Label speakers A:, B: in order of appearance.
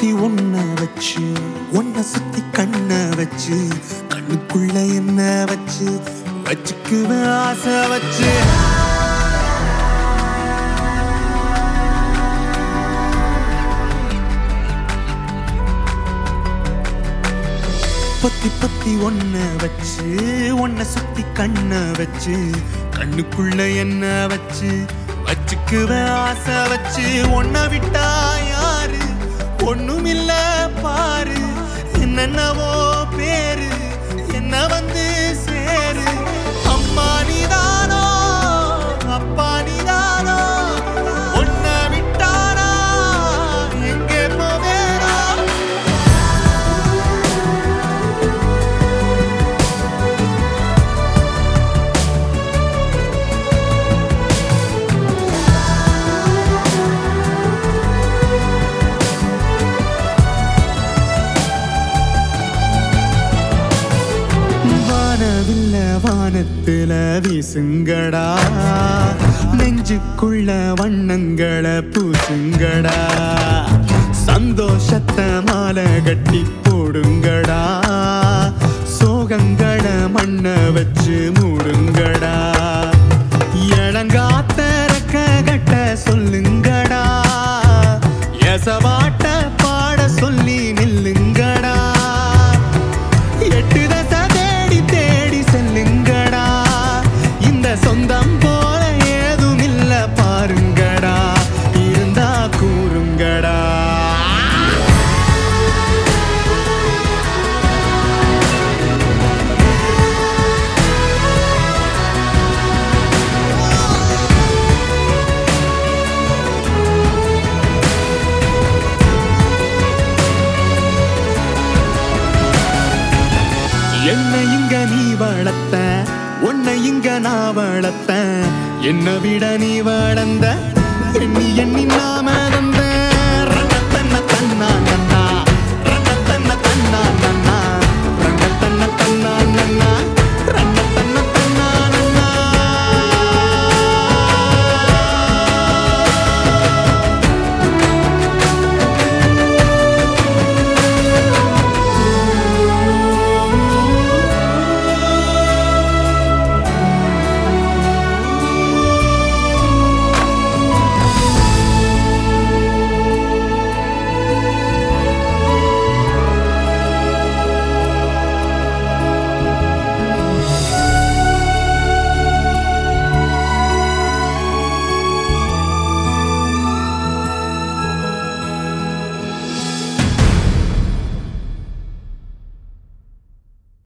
A: பத்தி ஒன்ன வச்சு ஒன்ன சுத்தி கண்ண வச்சு கண்ணுக்குள்ள என்ன வச்சு வச்சுக்குவேன் ஆசை வச்சு பத்தி பத்தி ஒன்ன வச்சு ஒன்ன சுத்தி கண்ண வச்சு கண்ணுக்குள்ள என்ன வச்சு வச்சுக்குவேன் ஆசை வச்சு ஒன்ன விட்டா யாரு ஒண்ணுமில்ல பாரு என்னென்னவோ பேரு என்ன வந்து சேரு அம்மா நீதானோ அப்பா நீதானோ ஒன்ன விட்டாரா எங்கே போவேரா வானத்துல வீசுங்கடா நெஞ்சுக்குள்ள வண்ணங்களை பூசுங்கடா சந்தோஷத்தை மாலை கட்டி போடுங்கடா சோகங்களை மண்ண வச்சு மூடுங்கடா இளங்காத்தரக்க கட்ட சொல்லுங்கடா எசவாட்ட பாட சொல்லி நில்லுங்கடா சொந்தம் போல ஏதும் இல்ல பாருங்கடா இருந்தா கூறுங்கடா என்ன இங்க நீ வளர்த்த உன்னை இங்க நான் வளர்த்த என்ன விட நீ வளர்ந்த எண்ணி எண்ணி நாம